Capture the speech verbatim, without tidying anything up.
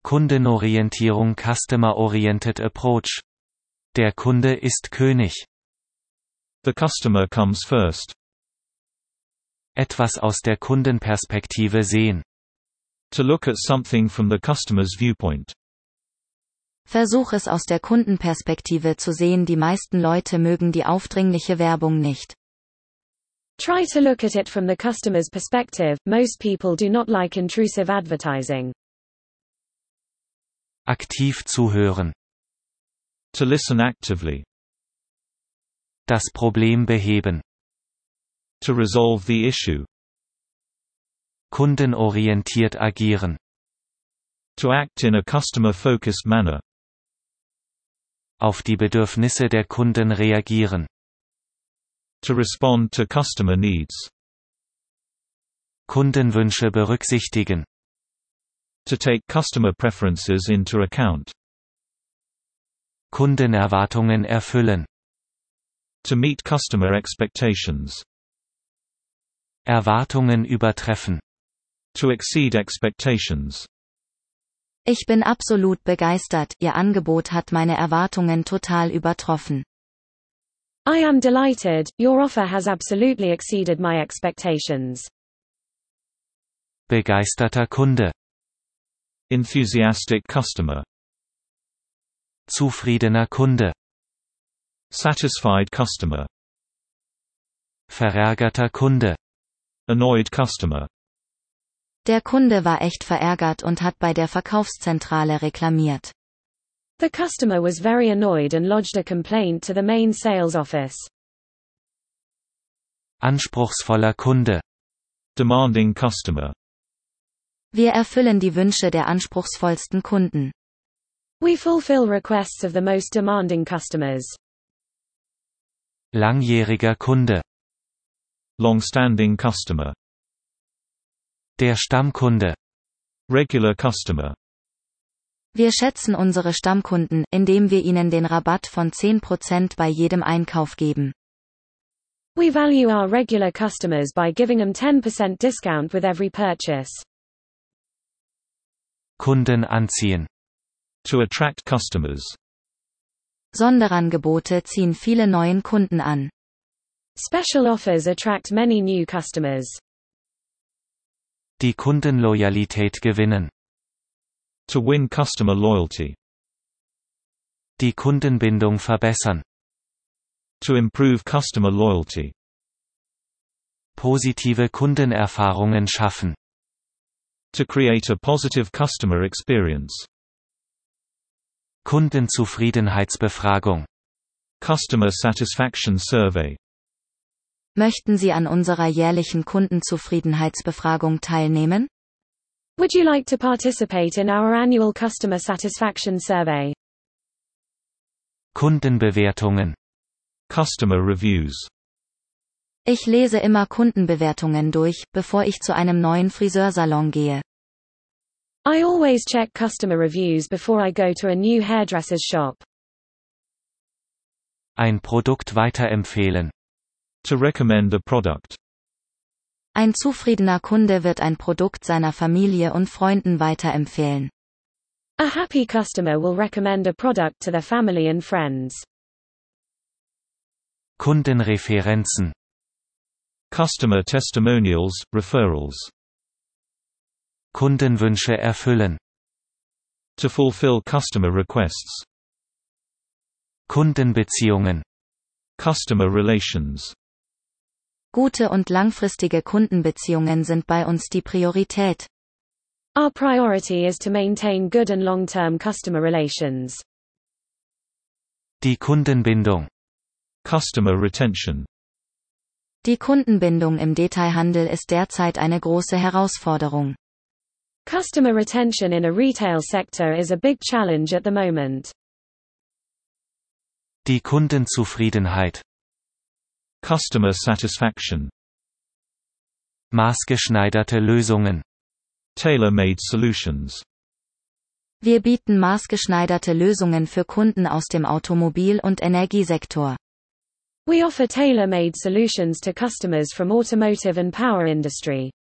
Kundenorientierung Customer-Oriented Approach. Der Kunde ist König. The customer comes first. Etwas aus der Kundenperspektive sehen. To look at something from the customer's viewpoint. Versuch es aus der Kundenperspektive zu sehen. Die meisten Leute mögen die aufdringliche Werbung nicht. Try to look at it from the customer's perspective. Most people do not like intrusive advertising. Aktiv zuhören. To listen actively. Das Problem beheben. To resolve the issue. Kundenorientiert agieren. To act in a customer-focused manner. Auf die Bedürfnisse der Kunden reagieren. To respond to customer needs. Kundenwünsche berücksichtigen. To take customer preferences into account. Kundenerwartungen erfüllen. To meet customer expectations. Erwartungen übertreffen. To exceed expectations. Ich bin absolut begeistert. Ihr Angebot hat meine Erwartungen total übertroffen. I am delighted. Your offer has absolutely exceeded my expectations. Begeisterter Kunde. Enthusiastic customer. Zufriedener Kunde. Satisfied customer. Verärgerter Kunde. Annoyed customer. Der Kunde war echt verärgert und hat bei der Verkaufszentrale reklamiert. The customer was very annoyed and lodged a complaint to the main sales office. Anspruchsvoller Kunde. Demanding customer. Wir erfüllen die Wünsche der anspruchsvollsten Kunden. We fulfill requests of the most demanding customers. Langjähriger Kunde. Long-standing customer. Der Stammkunde. Regular customer. Wir schätzen unsere Stammkunden, indem wir ihnen den Rabatt von zehn Prozent bei jedem Einkauf geben. We value our regular customers by giving them ten percent discount with every purchase. Kunden anziehen. To attract customers. Sonderangebote ziehen viele neuen Kunden an. Special offers attract many new customers. Die Kundenloyalität gewinnen. To win customer loyalty. Die Kundenbindung verbessern. To improve customer loyalty. Positive Kundenerfahrungen schaffen. To create a positive customer experience. Kundenzufriedenheitsbefragung. Customer satisfaction survey. Möchten Sie an unserer jährlichen Kundenzufriedenheitsbefragung teilnehmen? Would you like to participate in our annual customer satisfaction survey? Kundenbewertungen. Customer reviews. Ich lese immer Kundenbewertungen durch, bevor ich zu einem neuen Friseursalon gehe. I always check customer reviews before I go to a new hairdresser's shop. Ein Produkt weiterempfehlen. To recommend a product. Ein zufriedener Kunde wird ein Produkt seiner Familie und Freunden weiterempfehlen. A happy customer will recommend a product to their family and friends. Kundenreferenzen. Customer testimonials, referrals. Kundenwünsche erfüllen. To fulfill customer requests. Kundenbeziehungen. Customer relations. Gute und langfristige Kundenbeziehungen sind bei uns die Priorität. Our priority is to maintain good and long-term customer relations. Die Kundenbindung. Customer retention. Die Kundenbindung im Detailhandel ist derzeit eine große Herausforderung. Customer retention in a retail sector is a big challenge at the moment. Die Kundenzufriedenheit. Customer satisfaction. Maßgeschneiderte Lösungen. Tailor-made solutions. Wir bieten maßgeschneiderte Lösungen für Kunden aus dem Automobil- und Energiesektor. We offer tailor-made solutions to customers from automotive and power industry.